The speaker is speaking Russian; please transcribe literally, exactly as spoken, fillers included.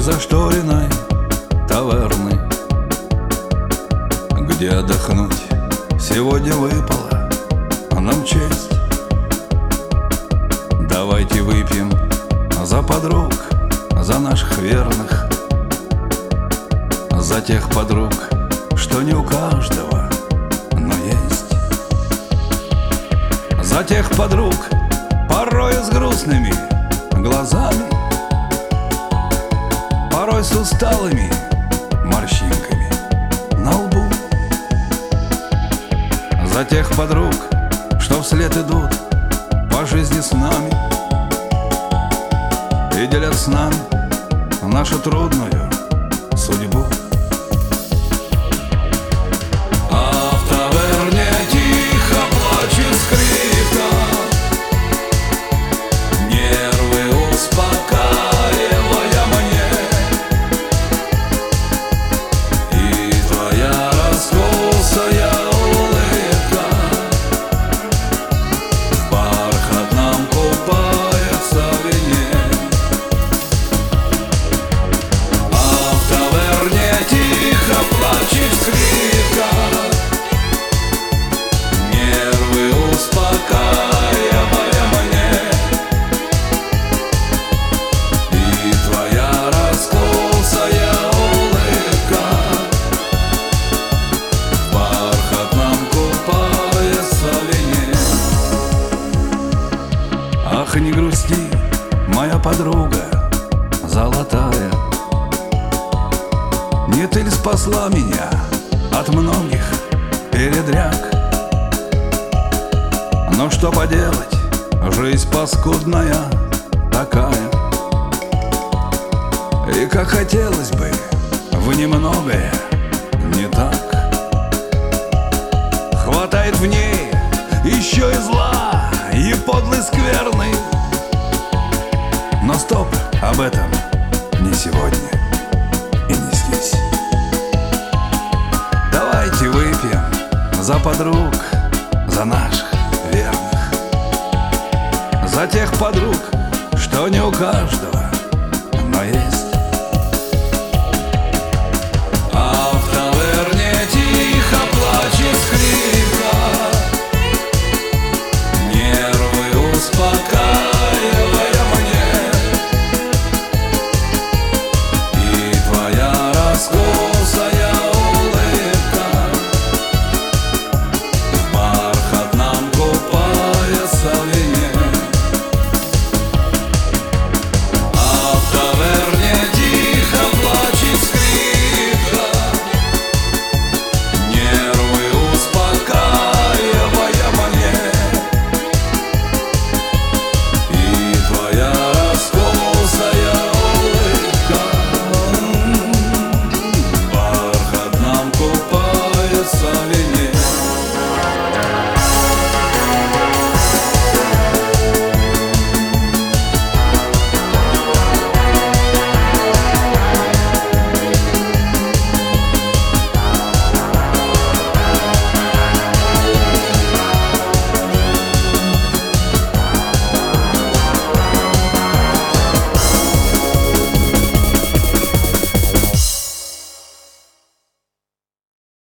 зашторенной таверны, где отдохнуть сегодня выпала нам честь. Давайте выпьем за подруг, за наших верных, за тех подруг, что не у каждого, но есть. За тех подруг, порой с грустными глазами, порой с усталыми морщинками на лбу. За тех подруг, что вслед идут по жизни с нами и делят с нами нашу трудную судьбу. А в таверне тихо плачет скрипка, нервы успокаивая мне, и твоя раскосая улыбка в бархатном купается в вине. А в таверне тихо плачет скрипка, нервы успокаивая мне, и твоя раскосая улыбка в бархатном купается в вине. Ах, не грусти, моя подруга золотая, не ты ли спасла меня от многих передряг? Но что поделать, жизнь паскудная такая, и как хотелось бы в немногое не так. Хватает в ней еще и зла, и подлый скверный. Но стоп, об этом не сегодня и не здесь. Давайте выпьем за подруг, за наших верных, за тех подруг, что не у каждого,